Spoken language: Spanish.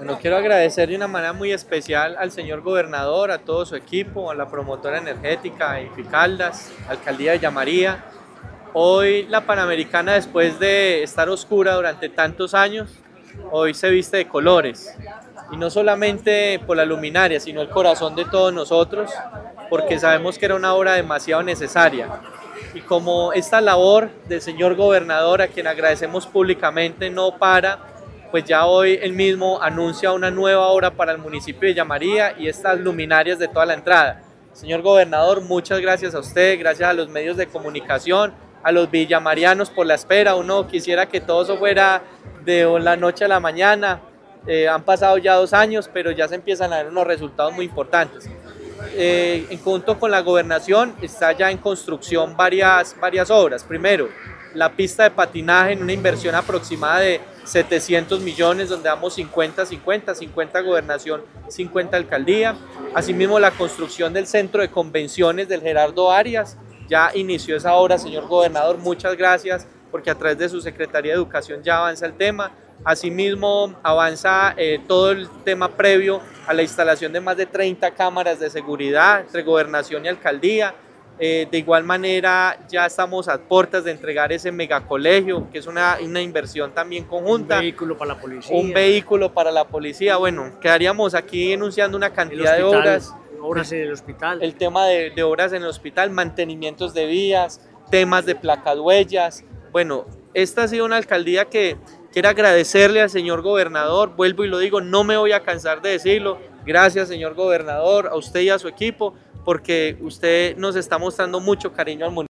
Bueno, quiero agradecer de una manera muy especial al señor gobernador, a todo su equipo, a la promotora energética IFI Caldas, Alcaldía de Villa María. Hoy la Panamericana, después de estar oscura durante tantos años, hoy se viste de colores. Y no solamente por la luminaria, sino el corazón de todos nosotros, porque sabemos que era una obra demasiado necesaria. Y como esta labor del señor gobernador, a quien agradecemos públicamente, no para, pues ya hoy él mismo anuncia una nueva obra para el municipio de Villa María y estas luminarias de toda la entrada. Señor gobernador, muchas gracias a usted, gracias a los medios de comunicación, a los villamarianos por la espera. Uno quisiera que todo eso fuera de la noche a la mañana. Han pasado ya 2 años, pero ya se empiezan a ver unos resultados muy importantes. En conjunto con la gobernación está ya en construcción varias obras. Primero, la pista de patinaje en una inversión aproximada de 700 millones, donde damos 50-50 gobernación, 50 alcaldía. Asimismo, la construcción del centro de convenciones del Gerardo Arias, ya inició esa obra, señor gobernador, muchas gracias, porque a través de su Secretaría de Educación ya avanza el tema. Asimismo, avanza todo el tema previo a la instalación de más de 30 cámaras de seguridad entre gobernación y alcaldía. De igual manera, ya estamos a puertas de entregar ese megacolegio, que es una inversión también conjunta. Un vehículo para la policía. Un vehículo para la policía. Bueno, quedaríamos aquí enunciando una cantidad de obras. Obras en el hospital. El tema de obras en el hospital, mantenimientos de vías, temas de placaduellas. Bueno, esta ha sido una alcaldía que quiero agradecerle al señor gobernador. Vuelvo y lo digo, no me voy a cansar de decirlo. Gracias, señor gobernador, a usted y a su equipo, porque usted nos está mostrando mucho cariño al municipio.